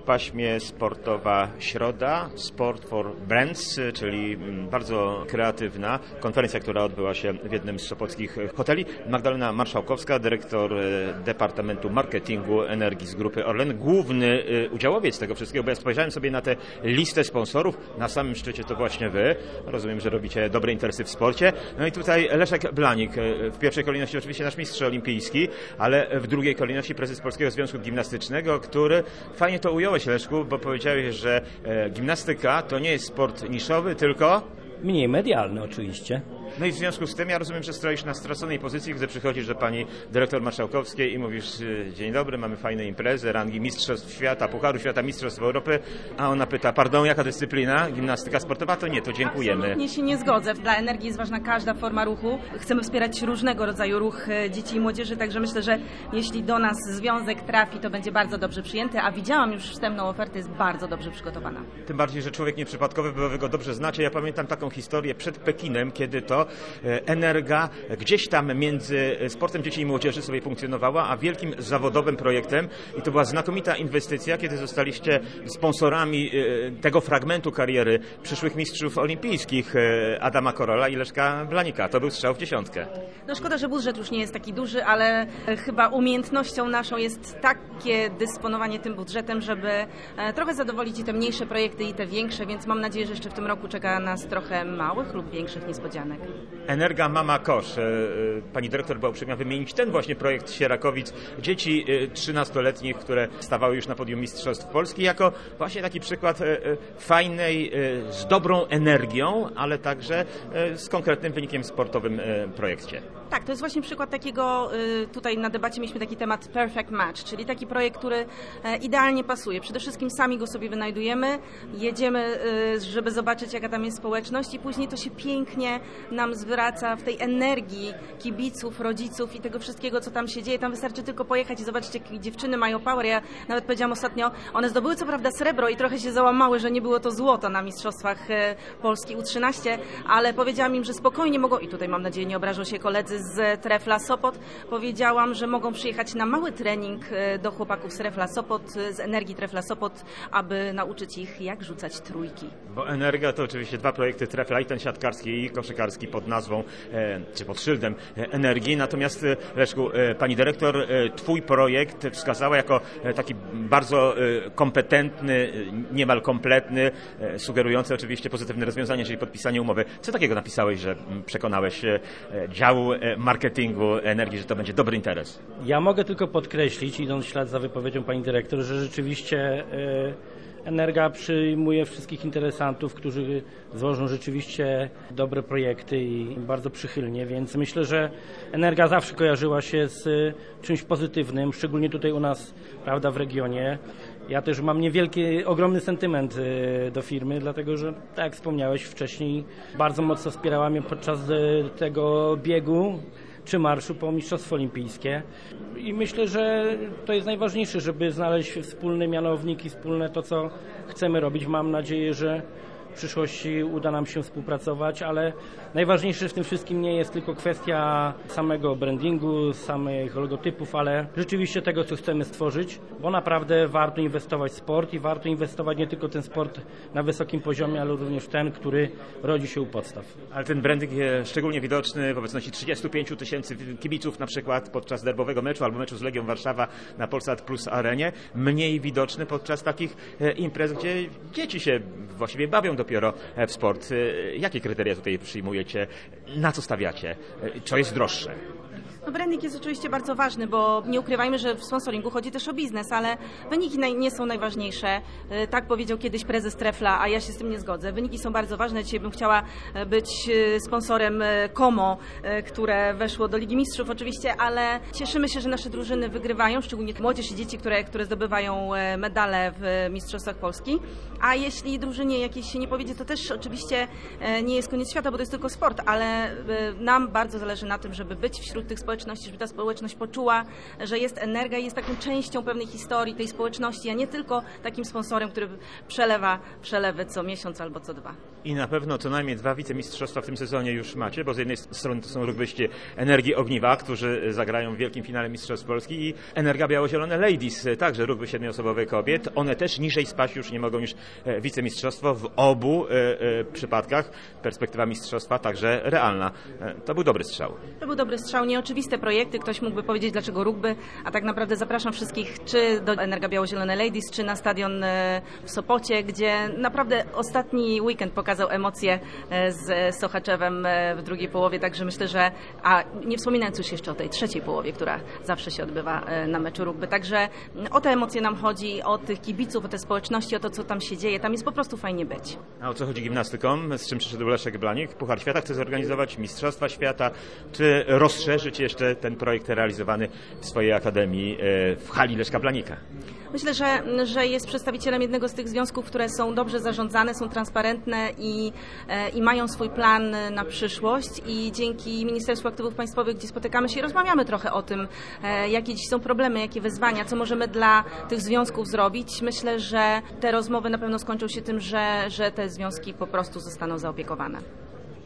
paśmie Sportowa Środa, Sport for Brands, czyli bardzo kreatywna konferencja, która odbyła się w jednym z sopockich hoteli. Magdalena Marszałkowska, dyrektor Departamentu Marketingu Energii z Grupy Orlen, główny udziałowiec tego wszystkiego, bo ja spojrzałem sobie na tę listę sponsorów, na samym szczycie to właśnie wy. Rozumiem, że robicie dobre interesy w sporcie. No i tutaj Leszek Blanik, w pierwszej kolejności oczywiście nasz mistrz olimpijski, ale w drugiej kolejności prezes Polskiego Związku Gimnastycznego, który fajnie to ująłeś, Leszku, bo powiedziałeś, że gimnastyka to nie jest sport niszowy, tylko mniej medialny oczywiście. No i w związku z tym ja rozumiem, że stoisz na straconej pozycji, gdy przychodzisz do pani dyrektor Marszałkowskiej i mówisz: dzień dobry, mamy fajne imprezy, rangi Mistrzostw Świata, Pucharu Świata, Mistrzostw Europy, a ona pyta: pardon, jaka dyscyplina? Gimnastyka sportowa? To nie, to dziękujemy. Absolutnie się nie zgodzę. Dla Energii jest ważna każda forma ruchu. Chcemy wspierać różnego rodzaju ruch dzieci i młodzieży, także myślę, że jeśli do nas związek trafi, to będzie bardzo dobrze przyjęty, a widziałam już wstępną ofertę, jest bardzo dobrze przygotowana. Tym bardziej, że człowiek nieprzypadkowy, bo wy go dobrze znacie. Ja pamiętam taką historię przed Pekinem, kiedy to Energa gdzieś tam między sportem dzieci i młodzieży sobie funkcjonowała, a wielkim zawodowym projektem, i to była znakomita inwestycja, kiedy zostaliście sponsorami tego fragmentu kariery przyszłych mistrzów olimpijskich Adama Korola i Leszka Blanika. To był strzał w dziesiątkę. No szkoda, że budżet już nie jest taki duży, ale chyba umiejętnością naszą jest takie dysponowanie tym budżetem, żeby trochę zadowolić i te mniejsze projekty, i te większe, więc mam nadzieję, że jeszcze w tym roku czeka nas trochę małych lub większych niespodzianek. Energa Mama Kosz. Pani dyrektor była uprzejma wymienić ten właśnie projekt Sierakowic. Dzieci 13-letnich, które stawały już na podium Mistrzostw Polski, jako właśnie taki przykład fajnej, z dobrą energią, ale także z konkretnym wynikiem sportowym projekcie. Tak, to jest właśnie przykład takiego, tutaj na debacie mieliśmy taki temat perfect match, czyli taki projekt, który idealnie pasuje. Przede wszystkim sami go sobie wynajdujemy, jedziemy, żeby zobaczyć, jaka tam jest społeczność, i później to się pięknie nam zwraca w tej energii kibiców, rodziców i tego wszystkiego, co tam się dzieje. Tam wystarczy tylko pojechać i zobaczyć, jakie dziewczyny mają power. Ja nawet powiedziałam ostatnio, one zdobyły co prawda srebro i trochę się załamały, że nie było to złoto na Mistrzostwach Polski U13, ale powiedziałam im, że spokojnie mogą, i tutaj mam nadzieję nie obrażą się koledzy z Trefla Sopot, powiedziałam, że mogą przyjechać na mały trening do chłopaków z Trefla Sopot, z Energii Trefla Sopot, aby nauczyć ich, jak rzucać trójki. Bo Energa to oczywiście dwa projekty Trefla, i ten siatkarski, i koszykarski, pod nazwą, czy pod szyldem Energii. Natomiast, Leszku, pani dyrektor, twój projekt wskazała jako taki bardzo kompetentny, niemal kompletny, sugerujący oczywiście pozytywne rozwiązanie, czyli podpisanie umowy. Co takiego napisałeś, że przekonałeś dział marketingu Energii, że to będzie dobry interes? Ja mogę tylko podkreślić, idąc w ślad za wypowiedzią pani dyrektor, że rzeczywiście Energa przyjmuje wszystkich interesantów, którzy złożą rzeczywiście dobre projekty i bardzo przychylnie, więc myślę, że Energa zawsze kojarzyła się z czymś pozytywnym, szczególnie tutaj u nas, prawda, w regionie. Ja też mam ogromny sentyment do firmy, dlatego że, tak jak wspomniałeś wcześniej, bardzo mocno wspierała mnie podczas tego biegu czy marszu po Mistrzostwa Olimpijskie. I myślę, że to jest najważniejsze, żeby znaleźć wspólny mianownik i wspólne to, co chcemy robić. Mam nadzieję, że w przyszłości uda nam się współpracować, ale najważniejsze w tym wszystkim nie jest tylko kwestia samego brandingu, samych logotypów, ale rzeczywiście tego, co chcemy stworzyć, bo naprawdę warto inwestować w sport i warto inwestować nie tylko ten sport na wysokim poziomie, ale również ten, który rodzi się u podstaw. Ale ten branding jest szczególnie widoczny w obecności 35 000 kibiców, na przykład podczas derbowego meczu albo meczu z Legią Warszawa na Polsat Plus Arenie. Mniej widoczny podczas takich imprez, gdzie dzieci się właściwie bawią dopiero w sport. Jakie kryteria tutaj przyjmujecie? Na co stawiacie? Co jest droższe? No, branding jest oczywiście bardzo ważny, bo nie ukrywajmy, że w sponsoringu chodzi też o biznes, ale wyniki nie są najważniejsze. Tak powiedział kiedyś prezes Trefla, a ja się z tym nie zgodzę. Wyniki są bardzo ważne. Dzisiaj bym chciała być sponsorem Como, które weszło do Ligi Mistrzów oczywiście, ale cieszymy się, że nasze drużyny wygrywają, szczególnie młodzież i dzieci, które zdobywają medale w Mistrzostwach Polski. A jeśli drużynie jakiejś się nie powiedzie, to też oczywiście nie jest koniec świata, bo to jest tylko sport, ale nam bardzo zależy na tym, żeby być wśród tych społeczności, żeby ta społeczność poczuła, że jest Energa i jest taką częścią pewnej historii tej społeczności, a nie tylko takim sponsorem, który przelewa przelewy co miesiąc albo co dwa. I na pewno co najmniej 2 wicemistrzostwa w tym sezonie już macie, bo z jednej strony to są rugbyści Energii Ogniwa, którzy zagrają w wielkim finale Mistrzostw Polski, i Energia Biało-Zielone Ladies, także rugby 7-osobowe kobiet. One też niżej spaść już nie mogą niż wicemistrzostwo w obu przypadkach. Perspektywa mistrzostwa także realna. To był dobry strzał. To był dobry strzał, nieoczywiste projekty. Ktoś mógłby powiedzieć, dlaczego rugby, a tak naprawdę zapraszam wszystkich czy do Energia Biało-Zielone Ladies, czy na stadion w Sopocie, gdzie naprawdę ostatni weekend pokazał emocje z Sochaczewem w drugiej połowie, także myślę, że, a nie wspominając już jeszcze o tej trzeciej połowie, która zawsze się odbywa na meczu rugby, także o te emocje nam chodzi, o tych kibiców, o te społeczności, o to, co tam się dzieje, tam jest po prostu fajnie być. A o co chodzi gimnastykom? Z czym przyszedł Leszek Blanik? Puchar Świata chce zorganizować, Mistrzostwa Świata, czy rozszerzyć jeszcze ten projekt realizowany w swojej akademii w hali Leszka Blanika? Myślę, że jest przedstawicielem jednego z tych związków, które są dobrze zarządzane, są transparentne i mają swój plan na przyszłość, i dzięki Ministerstwu Aktywów Państwowych, gdzie spotykamy się i rozmawiamy trochę o tym, jakie dziś są problemy, jakie wyzwania, co możemy dla tych związków zrobić. Myślę, że te rozmowy na pewno skończą się tym, że te związki po prostu zostaną zaopiekowane.